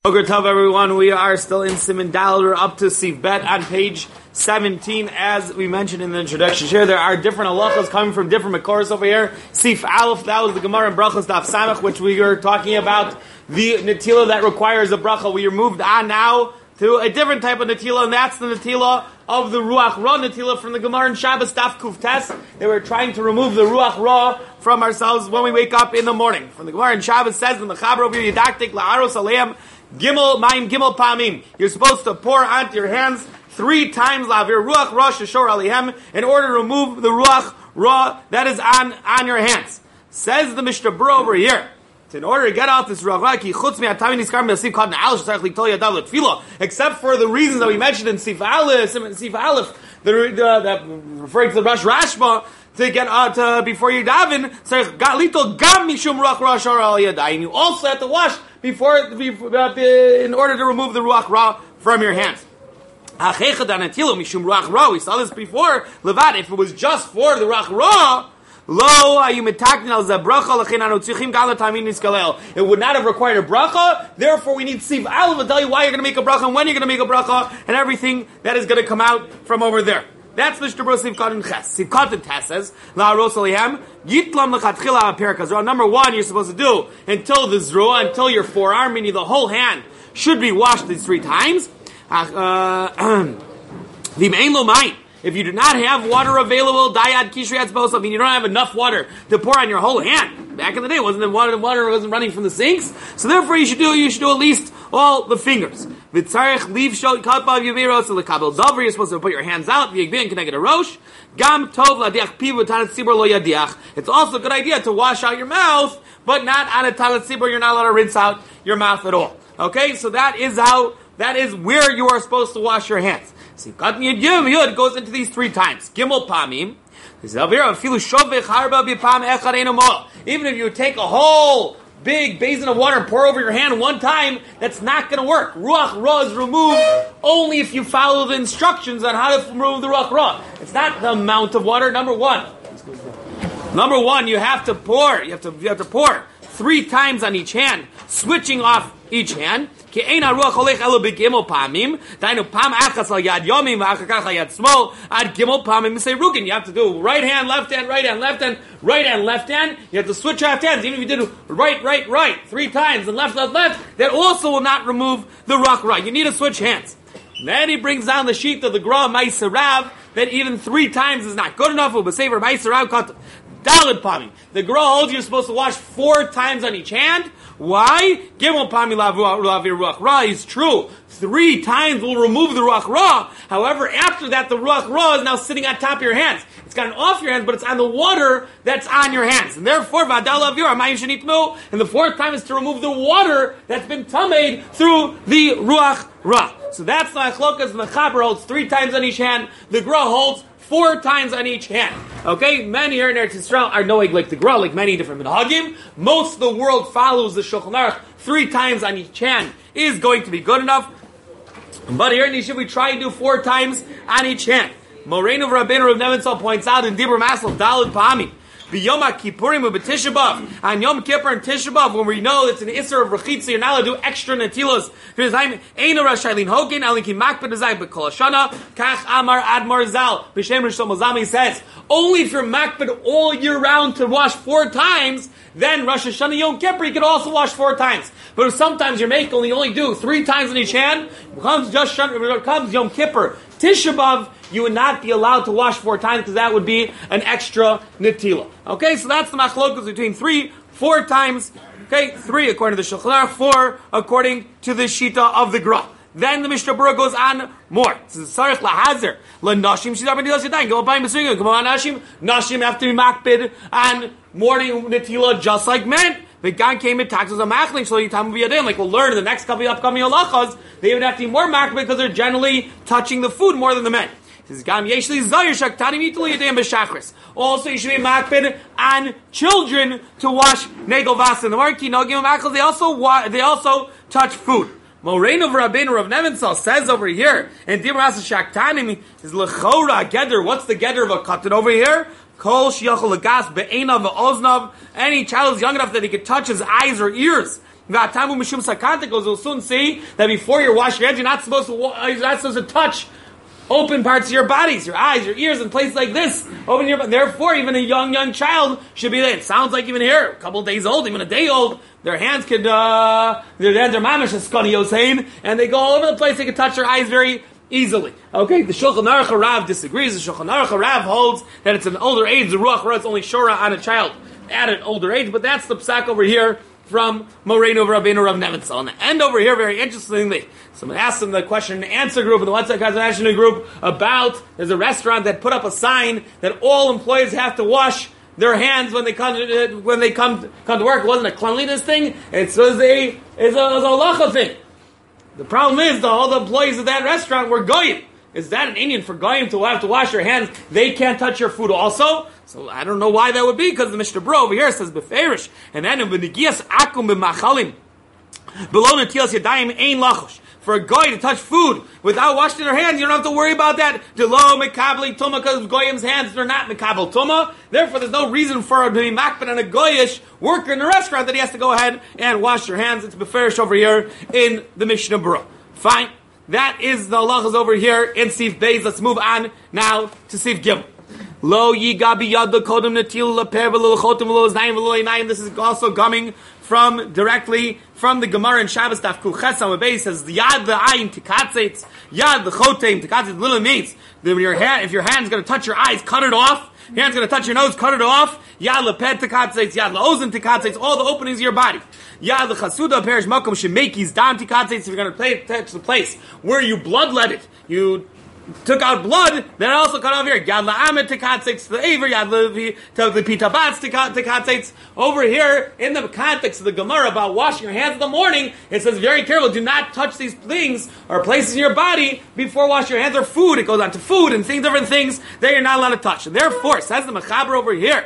Boker Tov, everyone. We are still in Siman Daled. We're up to Sif Bet on page 17. As we mentioned in the introduction here, there are different halachas coming from different makoros over here. Sif Aleph, that was the Gemara in Brachos Daf Samach, which we were talking about the Natila that requires a bracha. We are moved on now to a different type of Natila, and that's the Natila of the Ruach Ra Natila from the Gemara in Shabbos Daf Kuf Tes. They were trying to remove the Ruach Ra from ourselves when we wake up in the morning. From the Gemara in Shabbos says, in the Chaber over here, Yidaktik La'aros Aleim Gimel Mayim Gimel Pamim. You're supposed to pour onto your hands 3 times La'avir Ruach Ra Sheshor Alehem in order to remove the Ruach Ra that is on your hands. Says the Mishnah Berurah over here, in order to get out this Ruach Ra, except for the reasons that we mentioned in Sif Aleph, that referring to the Rosh Rashba, to get out before you daven, and you also have to wash before in order to remove the Ruach Ra from your hands. We saw this before. Levad, if it was just for the Ruach Ra, it would not have required a bracha. Therefore, we need Sif Aleph to tell you why you're going to make a bracha and when you're going to make a bracha and everything that is going to come out from over there. That's Mishnah Berurah Sif Katan Ches. Sif Katan Tes says, La'aros Alehem Yitlam L'chatchila HaPerka. Number 1, you're supposed to do until the Zroa, until your forearm, meaning the whole hand, should be washed these 3 times. If you do not have water available, dayad kishriyat spos, I mean you don't have enough water to pour on your whole hand. Back in the day, wasn't the water wasn't running from the sinks, so therefore you should do at least all the fingers. V'tzarech leave shol katbav yaviros lekabel davar. You're supposed to put your hands out. V'yigbin connected a rosh. Gam tov ladiach pivu talat sibur lo yadiach. It's also a good idea to wash out your mouth, but not on a talat sibur. You're not allowed to rinse out your mouth at all. Okay, so that is where you are supposed to wash your hands. Sifkat Yud goes into these 3 times. Gimel Pamim. Even if you take a whole big basin of water and pour over your hand one time, that's not going to work. Ruach Ra is removed only if you follow the instructions on how to remove the Ruach Ra. It's not the amount of water. Number one, you have to pour. You have to pour 3 times on each hand, switching off each hand. You have to do right hand, left hand, right hand, left hand, right hand, left hand. You have to switch off hands. Even if you did right 3 times and left, that also will not remove the Ruach Ra. You need to switch hands. Then he brings down the sheet of the Gra Ma'aser Rav that even 3 times is not good enough. The Gra holds you're supposed to wash 4 times on each hand. Why? Gimel Pami Lavir Ruach Ra is true. 3 times will remove the Ruach Ra. However, after that, the Ruach Ra is now sitting on top of your hands. It's gotten off your hands, but it's on the water that's on your hands. And therefore, and the 4th time is to remove the water that's been tamed through the Ruach Ra. So that's the Achlokas. The Chaber holds 3 times on each hand. The Gra holds 4 times on each hand. Okay, many here in Eretz Yisrael are knowing like the Gra, like many different minhagim. Most of the world follows the Shulchan Aruch. 3 times on each hand is going to be good enough. But here in Yeshiva, we try and do 4 times on each hand. Moreinu Rabbeinu Rav Nebenzahl points out in Dibur Masel Daled Pa'amim. B'Yom HaKippurim u'B'Tisha B'Av. On Yom Kippur and Tisha B'Av, when we know it's an Isser of Rechitza, you're not allowed to do extra netilos. Because I'm Eino Rashaylin Hogan, Alinki Makbid Azai B'Kol Hashana, Kach Amar Admar Zal. B'Shem Rish Shlomo Zalman says, only if you're Makbid all year round to wash 4 times, then Rosh Hashanah Yom Kippur, you can also wash 4 times. But if sometimes you're making only do 3 times in each hand, comes Yom Kippur, Tisha B'Av, you would not be allowed to wash 4 times because that would be an extra netila. Okay, so that's the machlokas between 3-4 times. Okay, 3 according to the Shulchan Aruch, 4 according to the Shita of the Gra. Then the Mishnah Berurah goes on more. Sarich lahazer lanashim shidar b'nilas yadayim. Go buying b'sugim. Come on, nashim have to be makbid on morning netila just like men. The gan came in taxes on machling so you tam v'yadim. Like we'll learn in the next couple of upcoming halachas, they would have to be more makbid because they're generally touching the food more than the men. Also, you should be makbid on children to wash negel vas in the market. They also touch food. Moreinu Rabbeinu Rav Nebenzahl says over here in Dibur Masel Shaktanim is lechora geder. What's the geder of a katan over here? Kol shiachol lagas be'einav ve'oznav. Any child is young enough that he could touch his eyes or ears. V'atamu mishum sakanta, because we'll soon see that before you wash your hands, you're not supposed to touch open parts of your bodies, your eyes, your ears, and places like this. Open your. Therefore, even a young child should be there. It sounds like even here, a couple of days old, even a day old, their hands could, their hands are mamish as Yosein, and they go all over the place. They can touch their eyes very easily. Okay, the Shulchan Aruch Rav disagrees. The Shulchan Aruch Rav holds that it's an older age. The Ruach Ra is only shora on a child at an older age, but that's the psak over here from Moreinu Rabbeinu Rav Nevitzal. On the end over here, very interestingly, someone asked them the question and answer group in the WhatsApp National group about there's a restaurant that put up a sign that all employees have to wash their hands when they come to work. It wasn't a cleanliness thing. It was a halacha thing. The problem is all the employees of that restaurant were goyim. Is that an Indian for goyim to have to wash their hands? They can't touch your food also. So I don't know why that would be, because the Mishnah Bro over here says beferish, and then in b'negias akum b'machalim below netilas yadayim ein lachosh. For a goy to touch food without washing their hands, you don't have to worry about that. Delo mekabli tuma, because goyim's hands are not mekabel tuma. Therefore, there's no reason for a to be makbid on a goyish worker in a restaurant that he has to go ahead and wash your hands. It's beferish over here in the Mishnah Bro. Fine. That is the halachas over here in Sif Beis. Let's move on now to Sif Gimel. Lo yigabi yad kodem netil leper v'lo chotem v'lo znayim v'lo einayim. This is also coming directly from the Gemara in Shabbos Daf Kuches on Beis. Says yad v'ayin tikatzetz, yad v'chotem tikatzetz. Literally means that if your hand's going to touch your eyes, cut it off. Your hand's going to touch your nose, cut it off. Yad leped tikatzetz, yad leozen tikatzetz. All the openings of your body. Yad lechasuda perish makom shemekis dam tikatzetz. If you're going to touch the place where you bloodletted, you took out blood, then also cut off here. Yad la'amet tikatzetz, the aver, yad the pitabatz tikatzetz. Over here, in the context of the Gemara about washing your hands in the morning, it says very careful, do not touch these things or places in your body before washing your hands, or food. It goes on to food and different things that you're not allowed to touch. And therefore, says the Mechaber over here,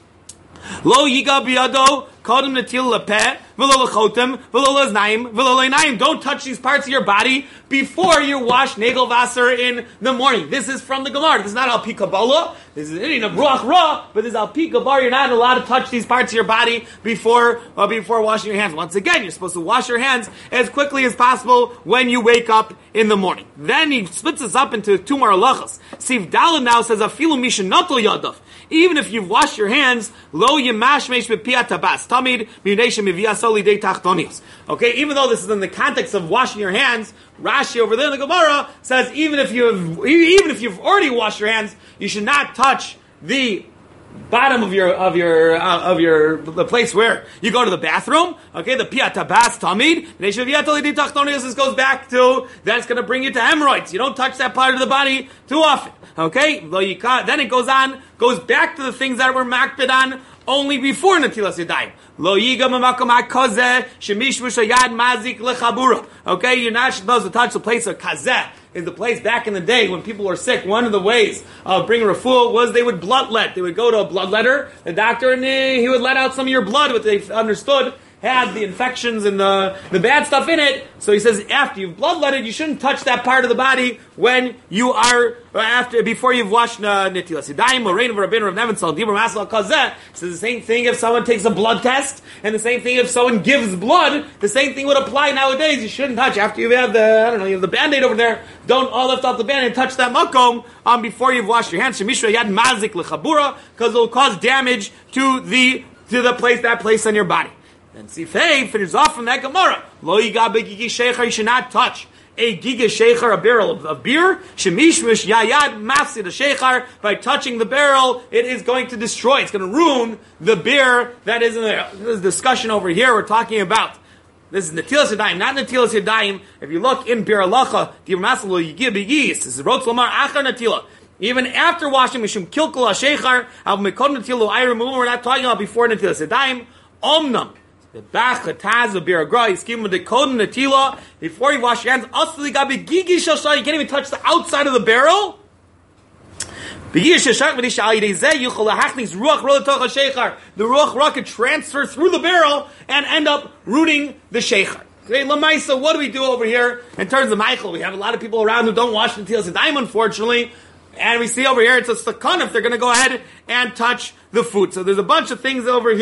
Lo yiga biyado kodem netil lepeh v'lo lechotem v'lo leznaim v'lo leinayim. Don't touch these parts of your body before you wash nagel wasser in the morning. This is from the Gemara. This is not al pi Kabbalah. This is in a Ruach Ra, but this is al pi Kabbalah. You're not allowed to touch these parts of your body before washing your hands. Once again, you're supposed to wash your hands as quickly as possible when you wake up in the morning. Then he splits this up into two more halachas. Sif Daled now says afilu mishanato yadav. Even if you've washed your hands, lo yemashmesh b'piyat tabas tamid b'nei shemiviasoli de tachtonios. Okay, even though this is in the context of washing your hands, Rashi over there in the Gemara says even if you've already washed your hands, you should not touch the bottom of the place where you go to the bathroom. Okay, the piyat tabas tamid b'nei shemiviasoli de tachtonios. This goes back to that's going to bring you to hemorrhoids. You don't touch that part of the body too often. Okay, then it goes back to the things that were makbid on only before Netilas Yadayim. Lo yiga mamakom hakozeh shemishmush hayad mazik lechabura. Okay, you're not supposed to touch the place of kazeh. Is the place back in the day when people were sick. One of the ways of bringing refuah was they would bloodlet. They would go to a bloodletter, the doctor, and he would let out some of your blood, what they understood had the infections and the bad stuff in it. So he says, after you've bloodletted, you shouldn't touch that part of the body when you are before you've washed netilas yadayim. Moreinu Rabbeinu Rav Nevitzal Dibur Masal Kazeh says the same thing if someone takes a blood test, and the same thing if someone gives blood. The same thing would apply nowadays. You shouldn't touch after you have you have the Band-Aid over there. Don't all lift off the Band-Aid and touch that makom before you've washed your hands. Shemishra yad mazik lechabura, because it will cause damage to that place on your body. Then Sifei finishes off from that Gemara. Lo yiga b'gigi shecher, you should not touch a giga shecher, a barrel of beer. Shemishmish yayad mafsid, a shecher, by touching the barrel, it is going to destroy, it's going to ruin the beer that is in there. This discussion over here, we're talking about. This is Netilas Yadayim, not Netilas Yadayim. If you look in Bir Halacha, Dibur Masal lo yiga b'gis, this is Rotz Lomar Achar Netila. Even after washing, Mishum Kilkul HaShechar, Av Mekod Netilu Ayrim, we're not talking about before Netilas Yadayim. Omnam. The bach chataz of biragra is given the kodem netila before you wash your hands. Also, you can't even touch the outside of the barrel. The ruach ra could transfer through the barrel and end up rooting the sheikhar. Okay, Lamaisa, what do we do over here in terms of Michael? We have a lot of people around who don't wash the netilas yadayim, unfortunately. And we see over here, it's a sakana if they're going to go ahead and touch the food. So there's a bunch of things over here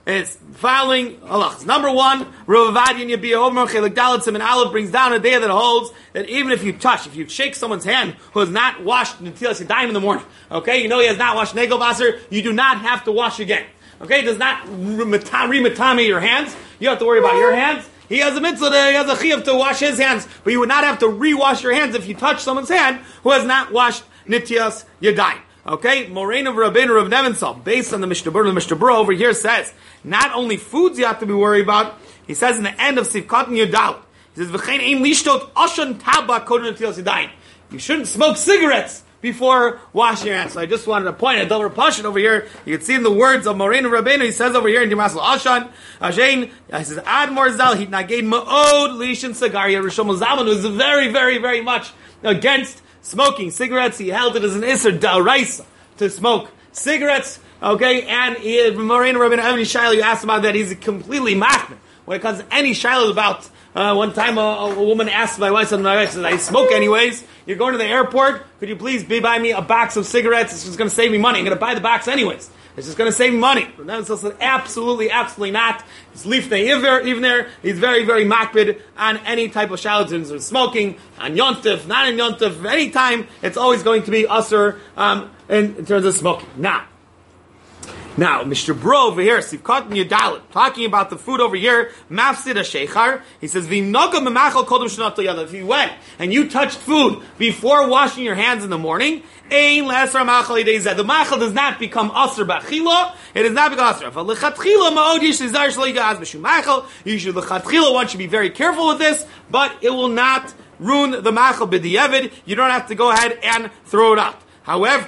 is following halachas. Number one, Rav Ovadia and Yabia Omer Chelik Dalet Siman Aleph brings down a day that holds that even if you shake someone's hand who has not washed Netilas Yadayim in the morning, okay, you know he has not washed Negel Vaser, you do not have to wash again. Okay, it does not re-matame your hands. You don't have to worry about your hands. He has a mitzvah, he has a chiyuv to wash his hands, but you would not have to re-wash your hands if you touch someone's hand who has not washed Netilas Yadayim. Okay, Morain of Rabbeinu Rav Nevensal, based on the Mishnah Berurah over here says, not only foods you have to be worried about, he says in the end of Sivkot Yudal, he says, V'chein ein lishtot oshan tabak kodem netilas yadayim. You shouldn't smoke cigarettes before washing your hands. So I just wanted to point at Dover Pashan over here. You can see in the words of Morain of Rabbeinu, he says over here in Dimasal Oshan, Ashen, he says, Admor Zal, he naged ma'od lishin sagaria. Rishon Zalman was very, very, very much against smoking cigarettes. He held it as an Isser Da'araisa to smoke cigarettes. Okay, and Morain Rabbeinu Evani Shiloh, you asked about that, he's completely machmir. When it comes to any Shiloh about, one time a woman asked my wife, says, I smoke anyways. You're going to the airport, could you please buy me a box of cigarettes? It's just going to save me money. I'm going to buy the box anyways. It's just going to save me money. And then said, absolutely not. It's lifnei even there. He's very, very makbid on any type of shalom, smoking, on yontif, not in yontif, any time. It's always going to be usher in terms of smoking. Now, Mr. Bro over here, Sivkot Yudalit, talking about the food over here, Mafsid HaSheichar, he says, V'noga memachal kodem shenat yadav. If you went and you touched food before washing your hands in the morning, ein le'esar machal yidei zeh. The machal does not become asr b'achila, it does not become asr. V'lechatchila ma'od yish lizar shlo yigaz b'shum machal. You should, lechatchila, one should be very careful with this, but it will not ruin the machal b'di'evid. You don't have to go ahead and throw it out. However,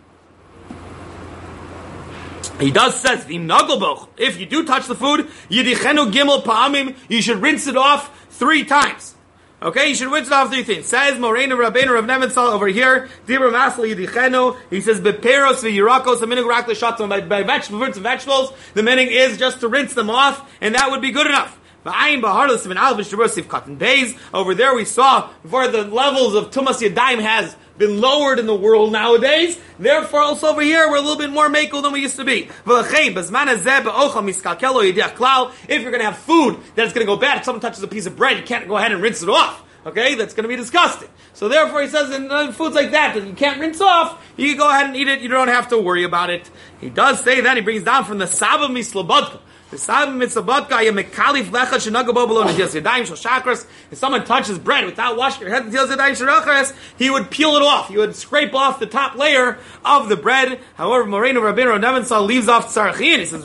he does says, if you do touch the food, yidichenu gimel pa'amim, you should rinse it off 3 times. Okay, you should rinse it off 3 things. Says Moreinu Rabbeinu Rav Nevensal over here, Dibra Masla yidichenu, he says, beperos v'yirakos, a minig rak l'shatzon, by vegetables, the meaning is just to rinse them off, and that would be good enough. Over there we saw, before the levels of Tumas Yadayim has been lowered in the world nowadays. Therefore, also over here, we're a little bit more mekel than we used to be. If you're going to have food that's going to go bad, if someone touches a piece of bread, you can't go ahead and rinse it off. Okay, that's going to be disgusting. So therefore, he says in foods like that you can't rinse off, you can go ahead and eat it. You don't have to worry about it. He does say that. He brings down from the Saba Mislabodka. If someone touches bread without washing your hands, he would peel it off. He would scrape off the top layer of the bread. However, Moreinu Rabbeinu Nevensal leaves off tzarchin. He says,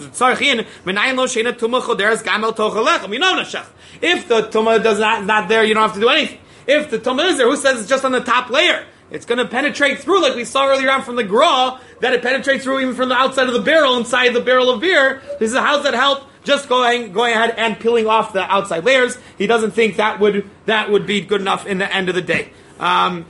if the tumah does not there, you don't have to do anything. If the tumah is there, who says it's just on the top layer? It's going to penetrate through, like we saw earlier on from the Gra, that it penetrates through even from the outside of the barrel, inside the barrel of beer. This is how's that help? Just going ahead and peeling off the outside layers. He doesn't think that would be good enough in the end of the day. The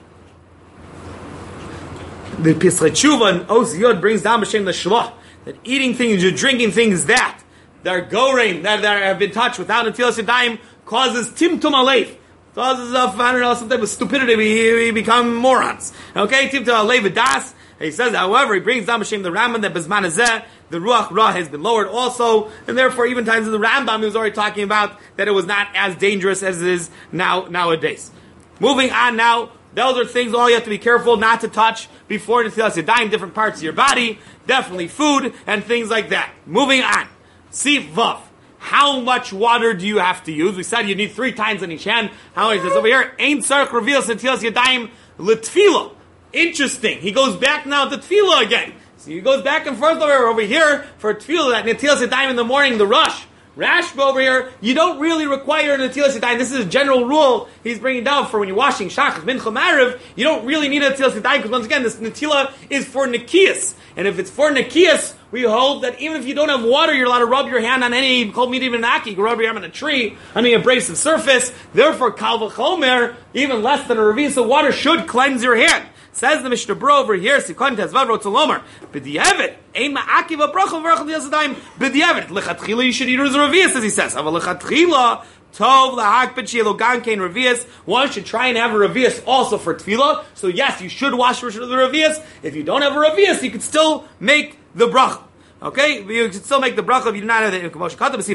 Pesach Tshuva and Oz Yod brings down B'Shem the Shloch that eating things or drinking things that are goreim, that have been touched without Netilas Yadayim causes timtum aleif. Causes of, some type of stupidity. We become morons. Okay, timtum aleif das. He says, however, he brings down B'Shem the Rambam that Bezman Hazeh, the Ruach Ra has been lowered also, and therefore even times in the Rambam he was already talking about that it was not as dangerous as it is nowadays. Moving on now, those are things all you have to be careful not to touch before Netilas Yadayim, different parts of your body, definitely food, and things like that. Moving on. Sif Vav. How much water do you have to use? We said you need 3 times on each hand. How he says over here, Ein Tzarech Revilas Netilas Yadayim L'Tfila. Interesting. He goes back now to Tefillah again. So he goes back and forth over here for Tefillah, that Netilas Yadayim in the morning, the rush. Rashba over here, you don't really require Netilas Yadayim. This is a general rule he's bringing down for when you're washing Shachas, Mincha, Mariv, you don't really need a Netilas Yadayim, because once again, this Netilah is for Nikias. And if it's for Nikias, we hold that even if you don't have water, you're allowed to rub your hand on any cold medium naki. You can rub your hand on a tree, on an abrasive surface. Therefore, Kal V'chomer, even less than a revis of water, should cleanse your hand. Says the Mishnah Bro over here, Sikon Tezvav Rotzalomer, B'di'evet, Ein Ma'akiv Abrachel V'rachel Yasodayim, B'di'evet, Lechatchila, you should eat as a revius, as he says. Aval Lechatchila, Tov Lahak B'Chielo Gankein revius. One should try and have a revius also for Tefillah. So yes, you should wash the revius. If you don't have a revius, you could still make the bracha. Okay, you can still make the bracha if you do not have the commotion.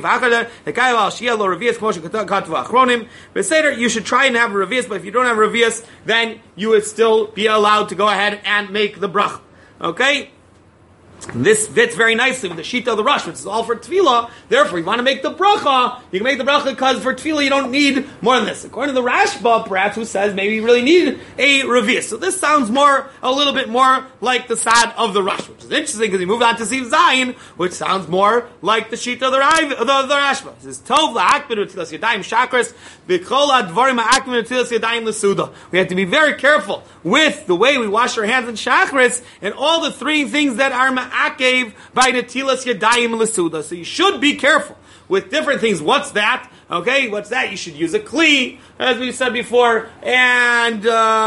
You should try and have a revius, but if you don't have a revius, then you would still be allowed to go ahead and make the bracha. Okay? This fits very nicely with the Shita of the Rush, which is all for Tefillah. Therefore, you want to make the bracha, you can make the bracha because for Tefillah you don't need more than this. According to the Rashba, perhaps, who says maybe you really need a revius. So this sounds a little bit more like the Sad of the Rush, which is interesting because we move on to Siv Zayin, which sounds more like the Shita of the Rashba. It says, Tov la'akbid u'tilas yadayim shakras, b'chol ha'dvarim ha'akbid u'tilas yadayim l'suda. We have to be very careful with the way we wash our hands in shachris and all the three things that are ma'akev by netilas yadayim l'suda. So you should be careful with different things. What's that? Okay, what's that? You should use a kli, as we said before, and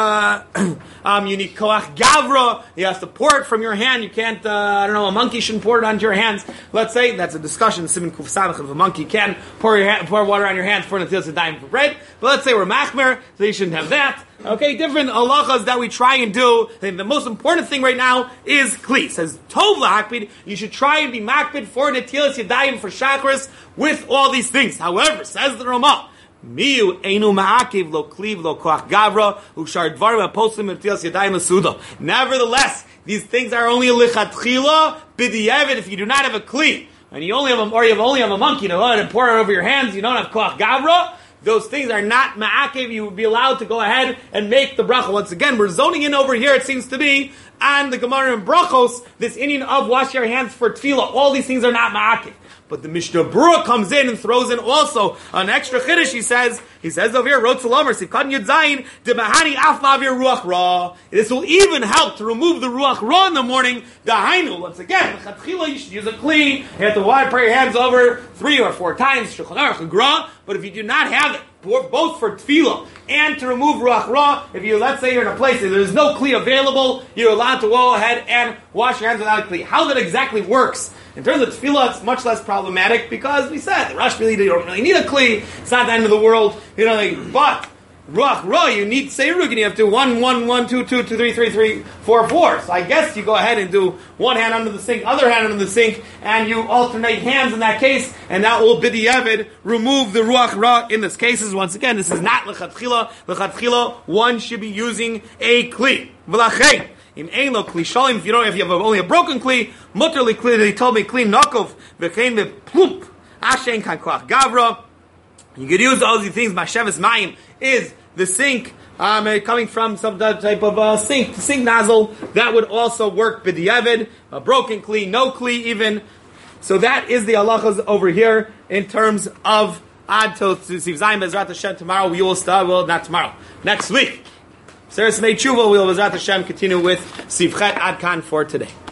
you need koach gavra. You have to pour it from your hand. You can't, a monkey shouldn't pour it onto your hands. Let's say, that's a discussion, Siman Kuf Samach, if a monkey can pour water on your hands for netilas yadayim for bread. But let's say we're machmer, so you shouldn't have that. Okay, different halachas that we try and do. And the most important thing right now is kli. It says, Tov la'akbid, you should try and be makbid for netilas yadayim for shachris with all these things. However, says the Ramah, Miu einu ma'akiv lo kliv lo koach gavra u'shar dvarim ha'poslim netilas yadayim l'suda. Nevertheless, these things are only a lichatchila b'di'evid if you do not have a kli. And you only have a monkey to pour it over your hands, you don't have koach gavra. Those things are not ma'akev. You would be allowed to go ahead and make the bracha. Once again, we're zoning in over here, it seems to be, and the Gemara in Brachos, this Indian of wash your hands for tefillah. All these things are not ma'akev. But the Mishnah Berurah comes in and throws in also an extra chiddush. He says over here, Rotz Lomer, Sivkan Yud Zayin, Demahani Af Lavir Ruach Ra. This will even help to remove the Ruach Ra in the morning. Dahainu, once again, L'chatchila, you should use a kli. You have to pray your hands over 3 or 4 times, Shulchan Aruch Gra. But if you do not have it, both for tefillah and to remove Ruach Ra, let's say you're in a place that there's no kli available, you're allowed to go ahead and wash your hands without a kli. How that exactly works, in terms of tefillah, it's much less problematic because we said the Rush really, you don't really need a kli. It's not the end of the world, but Ruach Ra, you need Seirug, and you have to 1, 1, 1, 2, 2, 2, 3, 3, 3, 4, 4. So I guess you go ahead and do one hand under the sink, other hand under the sink, and you alternate hands in that case, and that will b'di'evid remove the Ruach Ra in this case. Once again, this is not l'chatchila. L'chatchila, one should be using a kli. V'lachei. In ein lo kli shalim, if you have only a broken kli, mutter li kli, they told me kli nakov, v'chein plump, ashen kan koach gavra. You could use all these things. Masheves mayim is the sink coming from some type of sink nozzle. That would also work b'di'evid. A broken kli, no kli even. So that is the halachas over here in terms of ad to Siv Zayin Bezrat Hashem. Tomorrow we will start. Well, not tomorrow. Next week. Seres Mei Tshuva, we will Bezrat Hashem continue with Siv Chet Ad Kan for today.